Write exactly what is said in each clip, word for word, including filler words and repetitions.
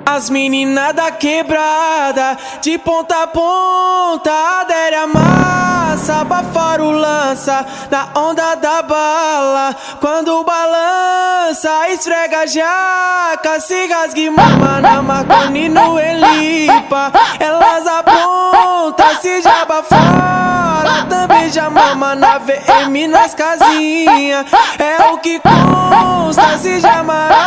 As meninas da quebrada, de ponta a ponta, adere a massa, abafar o lança, na onda da bala. Quando balança, esfrega a jaca, se rasgue mama na Marconi no Elipa. Elas aprontam, se já abafara, também já mama na V M nas casinhas. É o que consta, se já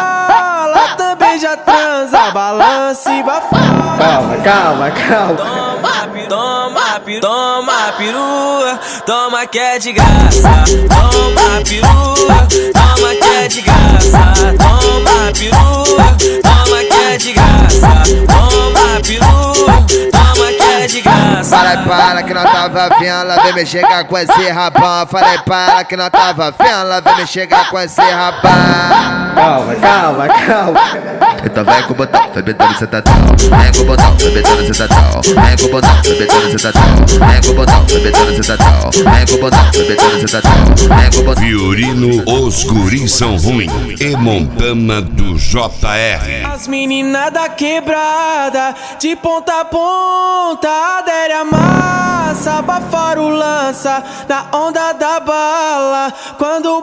marala, também já transa, balança e bafara. Calma, calma, calma. Toma, toma, toma perua, toma que é de graça. Toma perua, toma que é de graça. Toma perua, toma que é de graça. Toma perua, toma que é de graça. Falei pra ela que não tava vendo, ela vem me chegar com esse rabão. Falei pra ela que não tava vendo, ela vem me chegar com esse rabão. Calma, calma, calma. Então vem com o botão, vai betando cê tá tão. Vem com o botão, vai betando cê tá tão. Vem com o botão, vai betando cê tá tão. Vem com o botão, vai betando cê tá tão. Vem com o botão, vai betando cê tá tão. Vem com o botão. Fiorino, os guris são ruins. E Montana do J R. As meninas da quebrada, de ponta a ponta, adere a massa, abafar o lança, na onda da bala. Quando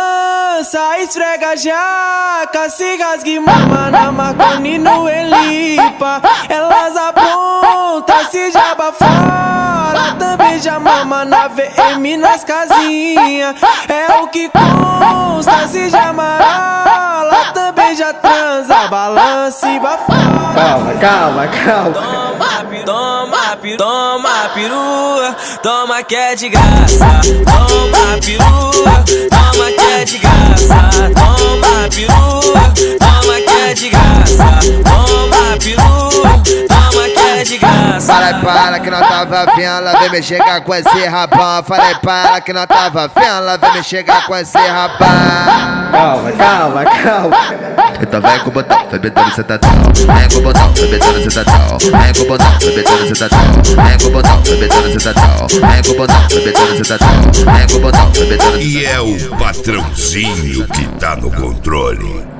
balança, esfrega a jaca, se rasgue mama na Marconi no Elipa. Elas aprontam, se já abafara, também já mama na V M nas casinhas. É o que consta, se já marala, também já transa, balança e bafara. Calma, calma, calma. Toma, toma, toma perua, toma que é de graça. Toma perua, toma que é de graça. Toma perua, toma que é de graça. Toma perua, toma que é de graça. Falei pra ela que não tava vendo, ela vem me chegar com esse rabão. Falei pra ela que não tava vendo, ela vem me chegar com esse rabão. Calma, calma, calma. Então vem com o botão, vai betando cê tá tão. Vem com o botão, vai betando cê tá tão. Vem com o botão, vai betando cê tá tão. Vem com o botão, vai betando cê tá tão. Vem com o botão, vai betando cê tá tão. Vem com o botão, vai betando cê tá tão. E é o patrãozinho que tá no controle.